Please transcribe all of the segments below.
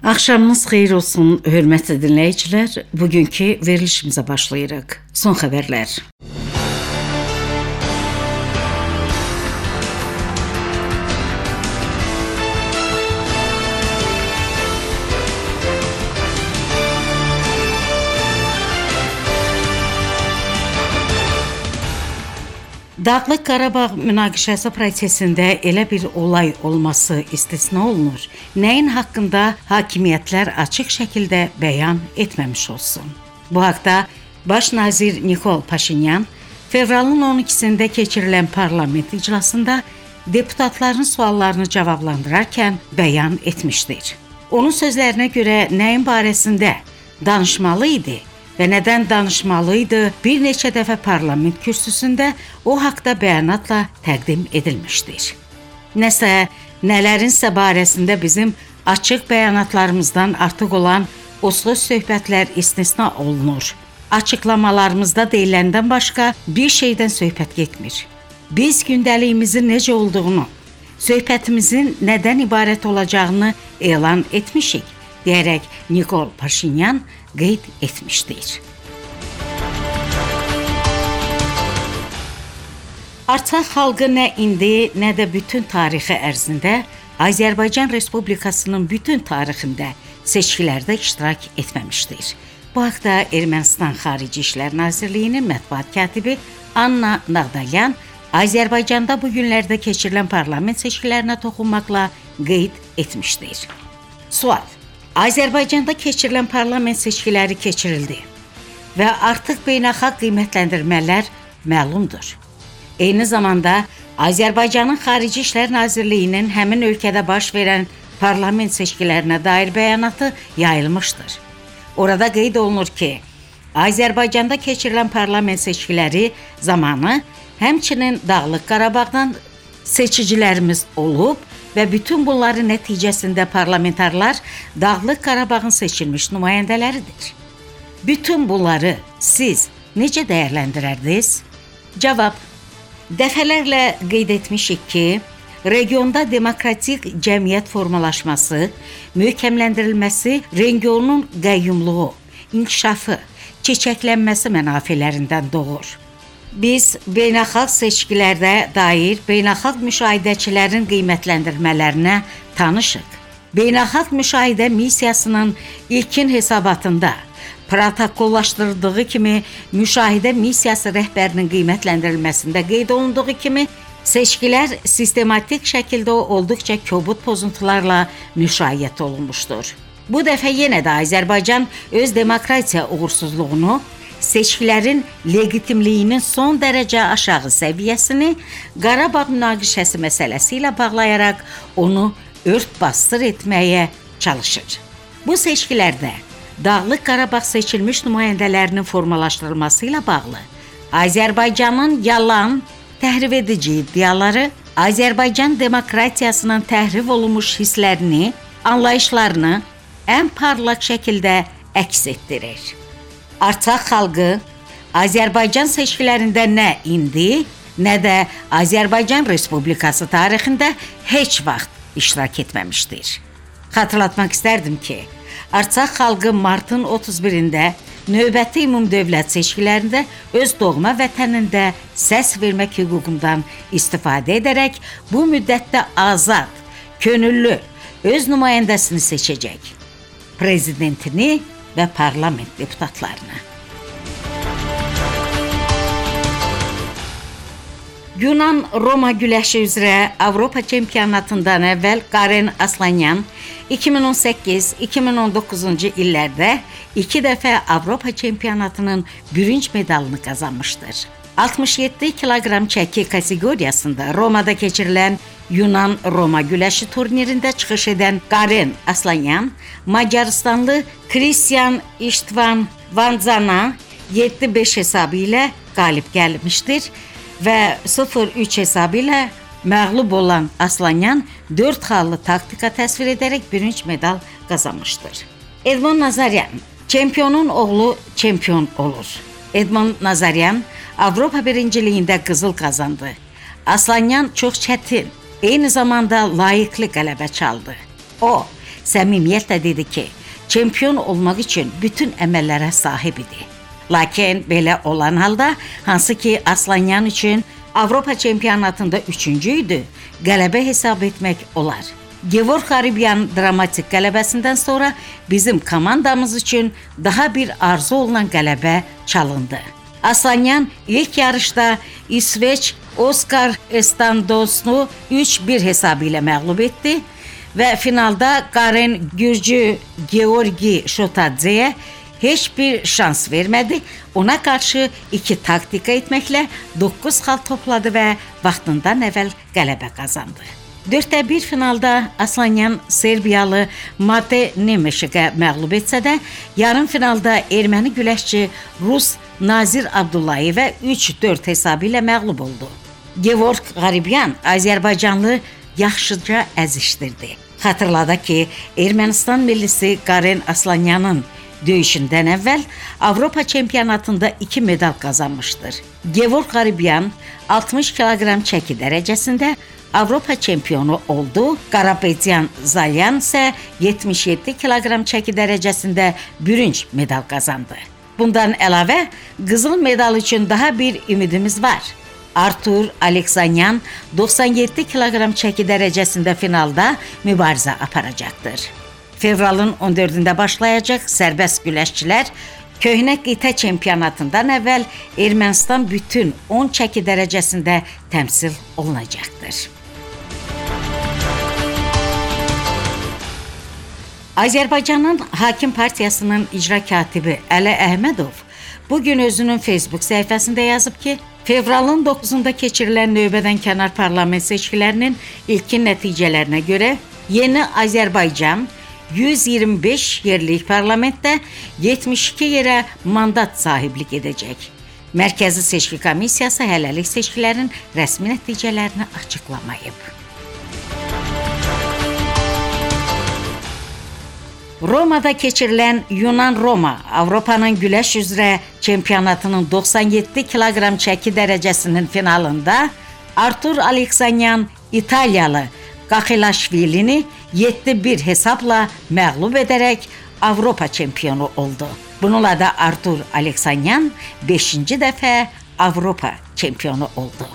Axşamınız xeyir olsun, hörmətli dinləyicilər. Bugünkü verilişimizə başlayırıq. Son xəbərlər. Dağlıq Qarabağ münaqişəsi prosesində elə bir olay olması istisna olunur. Nəyin haqqında hakimiyyətlər açıq şəkildə bəyan etməmiş olsun. Bu haqda Baş nazir Nikol Paşinyan fevralın 12-sində keçirilən parlament iclasında deputatların suallarını cavablandırarkən bəyan etmişdir. Onun sözlərinə görə nəyin barəsində danışmalı idi və nədən danışmalı idi bir neçə dəfə parlament kürsüsündə o haqda bəyanatla təqdim edilmişdir. Nələrinsə barəsində bizim açıq bəyanatlarımızdan artıq olan o söhbətlər istisna olunur. Açıqlamalarımızda deyiləndən başqa bir şeydən söhbət getmir. Biz gündəliyimizin necə olduğunu, söhbətimizin nədən ibarət olacağını elan etmişik, deyərək Nikol Paşinyan qeyd etmişdir. Artsaq xalqı nə indi, nə də bütün tarixi ərzində Azərbaycan Respublikasının bütün tarixində seçkilərdə iştirak etməmişdir. Bu haqda Ermənistan Xarici İşlər Nazirliyinin mətbuat katibi Anna Nağdalyan Azərbaycanda bu günlərdə keçirilən parlament seçkilərinə toxunmaqla qeyd etmişdir. Sual: Azərbaycanda keçirilən parlament seçkiləri keçirildi və artıq beynəlxalq qiymətləndirmələr məlumdur. Eyni zamanda Azərbaycanın Xarici İşlər Nazirliyinin həmin ölkədə baş verən parlament seçkilərinə dair bəyanatı yayılmışdır. Orada qeyd olunur ki, Azərbaycanda keçirilən parlament seçkiləri zamanı həmçinin Dağlıq Qarabağdan seçicilərimiz olub və bütün bunların nəticəsində parlamentarlar Dağlıq Qarabağın seçilmiş nümayəndələridir. Bütün bunları siz necə dəyərləndirərdiniz? Cavab: dəfələrlə qeyd etmişik ki, regionda demokratik cəmiyyət formalaşması, möhkəmləndirilməsi regionun qəyyumluğu, inkişafı, çiçəklənməsi mənafələrindən doğur. Biz beynəlxalq seçkilərdə dair beynəlxalq müşahidəçilərin qiymətləndirmələrinə tanışıq. Beynəlxalq müşahidə missiyasının ilkin hesabatında protokollaşdırıldığı kimi, müşahidə missiyası rəhbərinin qiymətləndirilməsində qeyd olunduğu kimi, seçkilər sistematik şəkildə olduqca kobud pozuntularla müşayiət olunmuşdur. Bu dəfə yenə də Azərbaycan öz demokratiya uğursuzluğunu, seçkilərin legitimliyinin son dərəcə aşağı səviyyəsini Qarabağ münaqişəsi məsələsi ilə bağlayaraq onu ört-basdır etməyə çalışır. Bu seçkilərdə Dağlıq Qarabağ seçilmiş nümayəndələrinin formalaşdırılması ilə bağlı Azərbaycanın yalan, təhrif edici iddiaları Azərbaycan demokratiyasının təhrif olunmuş hisslərini, anlayışlarını ən parlaq şəkildə əks etdirir. Artsaq xalqı Azərbaycan seçkilərində nə indi, nə də Azərbaycan Respublikası tarixində heç vaxt iştirak etməmişdir. Xatırlatmaq istərdim ki, Artsaq xalqı martın 31-də növbəti ümumdövlət seçkilərində öz doğma vətənində səs vermək hüququndan istifadə edərək bu müddətdə azad, könüllü öz nümayəndəsini seçəcək, prezidentini və parlament deputatlarını. Yunan-Roma güləşi üzrə Avropa çempionatından əvvəl Karen Aslanyan 2018-2019-cu illərdə 2 dəfə Avropa çempionatının bürünc medalını qazanmışdır. 67 kiloqram çəki kateqoriyasında Romada keçirilən Yunan-Roma güləşi turnirində çıxış edən Karen Aslanyan, Macarıstanlı Christian İştvan Vanzana 7-5 hesabı ilə qalib gəlmişdir və 0-3 hesabı ilə məğlub olan Aslanyan 4 xallı taktika təsvir edərək bürünc medal qazanmışdır. Edmond Nazaryan, çempionun oğlu çempion olur. Edmond Nazaryan Avropa birinciliyində qızıl qazandı. Aslanyan çox çətin, eyni zamanda layiqli qələbə çaldı. O, səmimiyyətlə dedi ki, çempion olmaq üçün bütün əməllərə sahib idi. Lakin belə olan halda, hansı ki Aslanyan üçün Avropa çempionatında 3-cü idi, qələbə hesab etmək olar. Gevorg Haribyan dramatik qələbəsindən sonra bizim komandamız üçün daha bir arzu olunan qələbə çalındı. Aslanyan ilk yarışda İsveç Oskar Estandosnu 3-1 hesabı ilə məğlub etdi və finalda Karen Gürcü Georgi Şotadzeyə heç bir şans vermədi. Ona qarşı 2 taktika etməklə 9 xal topladı və vaxtından əvvəl qələbə qazandı. 4-1 finalda Aslanyan Serbiyalı Mate Nemeşikə məğlub etsə də, yarım finalda erməni güləşçi Rus Nazir Abdullayevə 3-4 hesabı ilə məğlub oldu. Gevorg Haribyan Azərbaycanlı yaxşıca əzişdirdi. Xatırladı ki, Ermənistan millisi Karen Aslanyanın döyüşündən əvvəl Avropa çempionatında 2 medal qazanmışdır. Gevorg Haribyan 60 kiloqram çəki dərəcəsində Avropa çempionu oldu. Karapetyan Zalyan isə 77 kiloqram çəki dərəcəsində bürünc medal qazandı. Bundan əlavə qızıl medal üçün daha bir ümidimiz var. Artur Aleksanyan 97 kiloqram çəki dərəcəsində finalda mübarizə aparacaqdır. Fevralın 14-də başlayacaq sərbəst güləşçilər köhnə qitə çempionatından əvvəl Ermənistan bütün 10 çəki dərəcəsində təmsil olunacaqdır. Azərbaycanın Hakim Partiyasının icra katibi Əli Əhmədov bugün özünün Facebook səhifəsində yazıb ki, fevralın 9-da keçirilən növbədən kənar parlament seçkilərinin ilkin nəticələrinə görə Yeni Azərbaycan 125 yerlik parlamentdə 72 yerə mandat sahiblik edəcək. Mərkəzi Seçki Komissiyası hələlik seçkilərin rəsmi nəticələrini açıqlamayıb. Romada keçirilən Yunan-Roma Avropanın güləş üzrə çempionatının 97 kiloqram çəki dərəcəsinin finalında Artur Aleksanyan İtaliyalı Qaxilaşvilini 7-1 hesabla məğlub edərək Avropa çempionu oldu. Bununla da Artur Aleksanyan 5-ci dəfə Avropa çempionu oldu.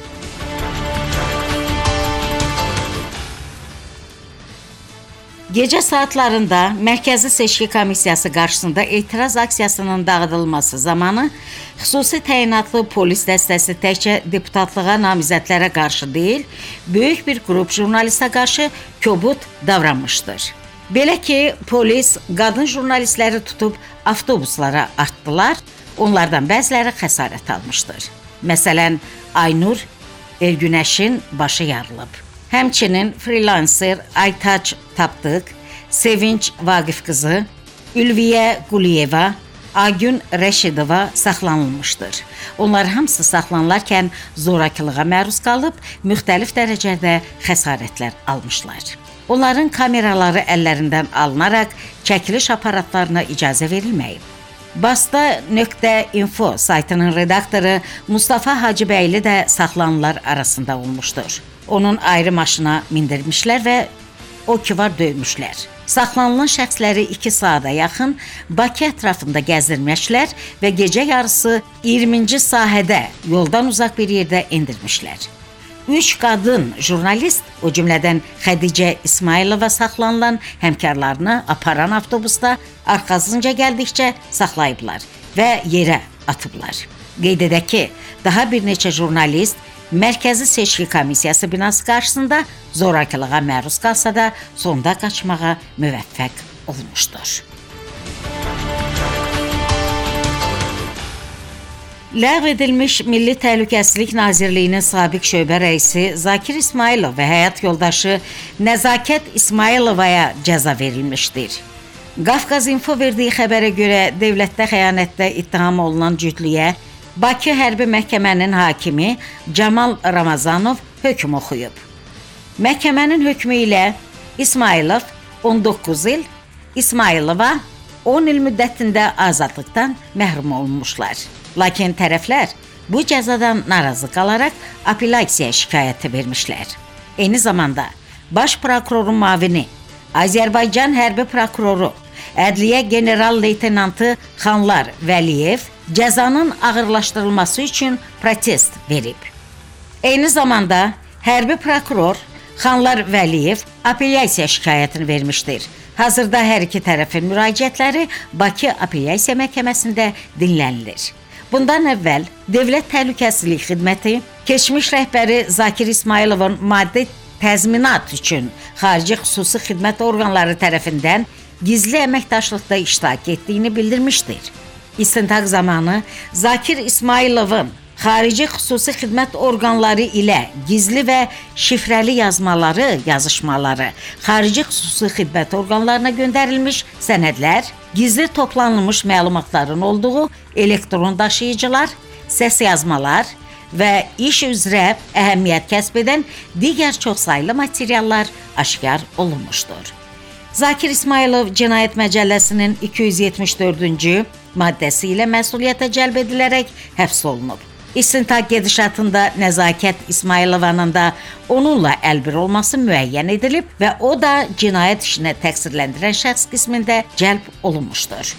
Gecə saatlarında Mərkəzi Seçki Komissiyası qarşısında etiraz aksiyasının dağıdılması zamanı xüsusi təyinatlı polis dəstəsi təkcə deputatlığa namizədlərə qarşı deyil, böyük bir qrup jurnalistə qarşı kobud davranmışdır. Belə ki, polis qadın jurnalistləri tutub avtobuslara atdılar, onlardan bəziləri xəsarət almışdır. Məsələn, Aynur Ergünəşin başı yarılıb. Həmçinin freelancer Aytaç Tapdıq, Sevinç Vaqif qızı, Ülviyə Quliyeva, Agün Rəşidova saxlanılmışdır. Onlar hamısı saxlanılarkən zorakılığa məruz qalıb, müxtəlif dərəcədə xəsarətlər almışlar. Onların kameraları əllərindən alınaraq çəkiliş aparatlarına icazə verilməyib. Basta.info saytının redaktoru Mustafa Hacıbəyli də saxlanılanlar arasında olmuşdur. Onun ayrı maşına mindirmişlər və o ki var döymüşlər. Saxlanılan şəxsləri 2 saata yaxın Bakı ətrafında gəzdirmişlər və gecə yarısı 20-ci sahədə yoldan uzaq bir yerdə endirmişlər. 3 qadın jurnalist, o cümlədən Xədicə İsmailova saxlanılan həmkarlarını aparan avtobusda arxasınca gəldikcə saxlayıblar və yerə atıblar. Qeyd edək ki, daha bir neçə jurnalist Mərkəzi Seçki Komissiyası binası qarşısında zorakılığa məruz qalsa da sonda qaçmağa müvəffəq olmuşdur. Ləğv edilmiş Milli Təhlükəsizlik Nazirliyinin sabiq şöbə rəisi Zakir İsmailov və həyat yoldaşı Nəzakət İsmailovaya cəza verilmişdir. Qafqaz.info verdiyi xəbərə görə dövlətdə xəyanətdə ittiham olunan cütlüyə Bakı Hərbi Məhkəmənin hakimi Camal Ramazanov hökm oxuyub. Məhkəmənin hökmü ilə İsmailov 19 il, İsmailova 10 il müddətində azadlıqdan məhrum olmuşlar. Lakin tərəflər bu cəzadan narazı qalaraq apellyasiya şikayəti vermişlər. Eyni zamanda Baş prokurorun müavini Azərbaycan hərbi prokuroru, Ədliyyə general-leytenantı Xanlar Vəliyev cəzanın ağırlaşdırılması üçün protest verib. Eyni zamanda hərbi prokuror Xanlar Vəliyev apellyasiya şikayətini vermişdir. Hazırda hər iki tərəfin müraciətləri Bakı Apellyasiya Məhkəməsində dinlənilir. Bundan əvvəl Dövlət Təhlükəsizlik Xidməti keçmiş rəhbəri Zakir İsmayılovun maddi təzminat üçün xarici xüsusi xidmət orqanları tərəfindən gizli əməkdaşlıqda iştirak etdiyini bildirmişdir. İstintaq zamanı Zakir İsmayılovun xarici xüsusi xidmət orqanları ilə gizli və şifrəli yazışmaları, xarici xüsusi xidmət orqanlarına göndərilmiş sənədlər, gizli toplanılmış məlumatların olduğu elektron daşıyıcılar, səs yazmalar və iş üzrə əhəmiyyət kəsb edən digər çoxsaylı materiallar aşkar olunmuşdur. Zakir İsmayılov Cinayət Məcəlləsinin 274-cü maddəsi ilə məsuliyyətə cəlb edilərək həbs olunub. İstintaq gedişatında Nəzakət İsmayılovanın da onunla əlbir olması müəyyən edilib və o da cinayət işinə təqsirləndirən şəxs qismində cəlb olunmuşdur.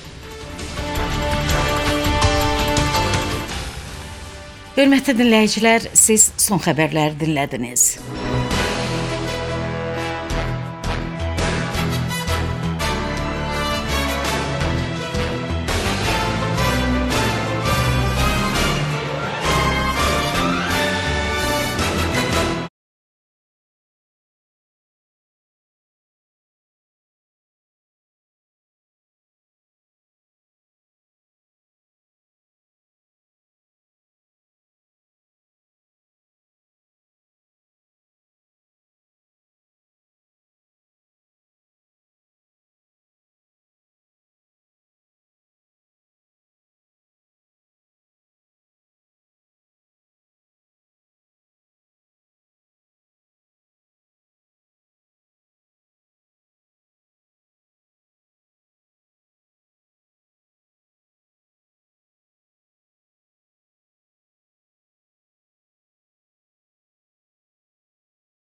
Hörmətli dinləyicilər, siz son xəbərləri dinlədiniz.